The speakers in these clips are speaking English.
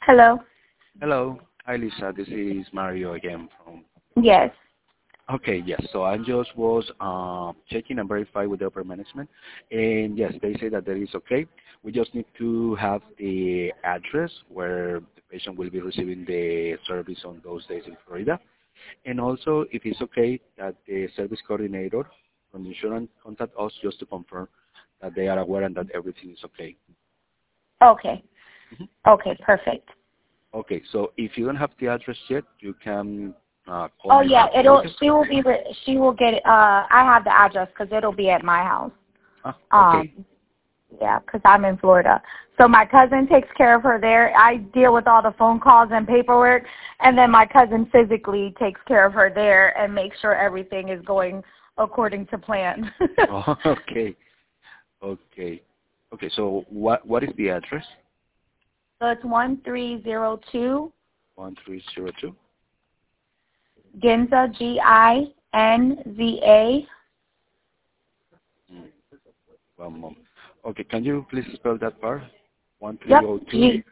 Hello. Hello. Hi, Lisa. This is Mario again from. Yes. Okay, yes. So I just was checking and verify with the upper management, and yes, they say that is okay. We just need to have the address where the patient will be receiving the service on those days in Florida, and also if it's okay that the service coordinator from the insurance contact us just to confirm that they are aware and that everything is okay. Okay. Mhm. Okay. Perfect. Okay, so if you don't have the address yet, you can call Oh me yeah. back later. She will be. She will get. I have the address because it'll be at my house. Okay. Yeah, because I'm in Florida. So my cousin takes care of her there. I deal with all the phone calls and paperwork, and then my cousin physically takes care of her there and makes sure everything is going according to plan. Oh, okay. Okay. Okay. So what is the address? So it's 1302 1302. Ginza, Ginza. Mm, One moment. Okay. Can you please spell that part? Yep. 1302.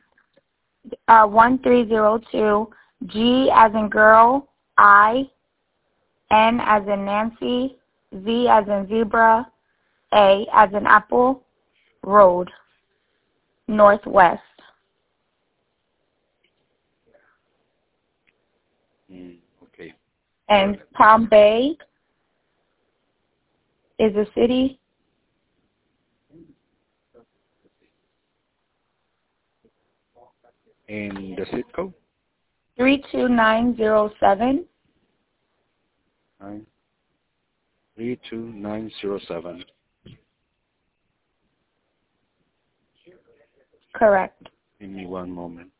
1302 G as in girl, I, N as in Nancy, Z as in zebra, A as in apple, road, northwest. Okay. And Perfect. Palm Bay is a city. And the zip code? 32907. 32907. Correct. Give me one moment.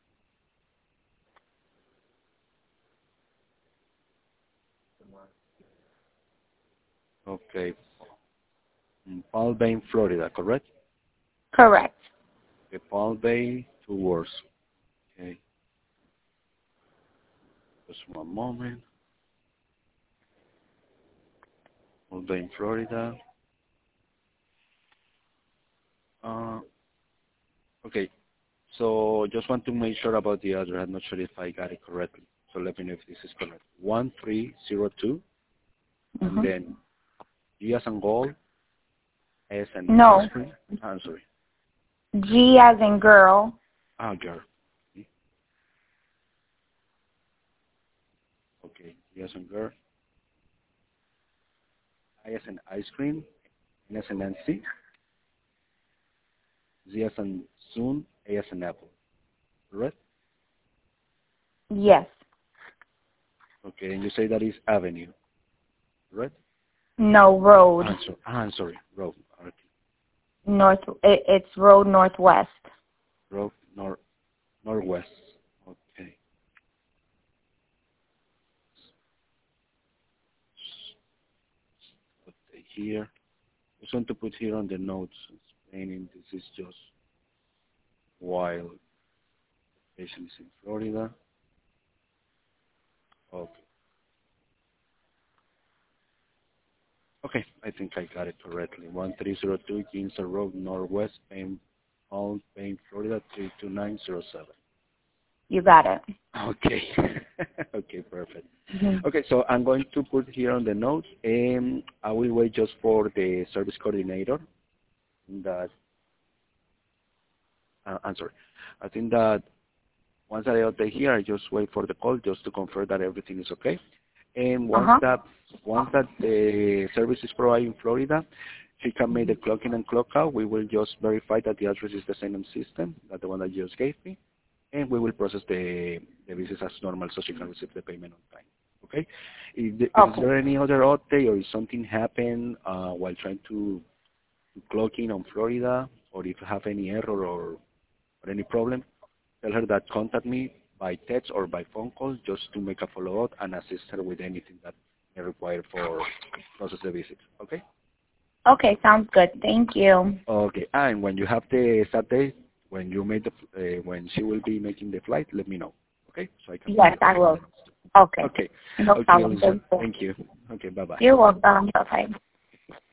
Okay. Palm Bay, Florida, correct? Correct. Okay. Palm Bay, 2 words. Okay. Just one moment. Palm Bay, Florida. Uh, okay. So just want to make sure about the address. I'm not sure if I got it correctly. So let me know if this is correct. 1302, and Mm-hmm. then G as in gold, S and ice No. cream. I'm sorry. G as in girl. Girl. Okay. G as in girl, I as in ice cream, N as in Nancy, Z as in soon, A as in apple. Correct? Yes. Okay. And you say that is avenue. Correct? No, road. I'm sorry. Road. Okay. It's road northwest. Road northwest. Okay. Put it here. Just want to put here on the notes explaining this is just while the patient is in Florida. Okay. Okay, I think I got it correctly. 1302 Ginza Road, Northwest, Palm Bay, Florida, 32907. You got it. Okay. Okay, perfect. Mm-hmm. Okay, so I'm going to put here on the notes, and I will wait just for the service coordinator that, I'm sorry. I think that once I update here, I just wait for the call just to confirm that everything is okay. And once that the service is provided in Florida, she can make the clock in and clock out. We will just verify that the address is the same in system, that the one that you just gave me, and we will process the visit as normal so she can receive the payment on time. Okay? Is Okay. there any other update or if something happened while trying to clock in on Florida, or if you have any error or any problem, tell her that contact me by text or by phone call just to make a follow-up and assist her with anything that may require for process the visit. Okay? Okay, sounds good. Thank you. Okay. And when you have the start date, when you made when she will be making the flight, let me know. Okay? So I can Yes, prepare. I will. Okay. Okay. No Okay, problem. Lisa. Thank you. Okay. Bye bye. You're welcome. Bye-bye.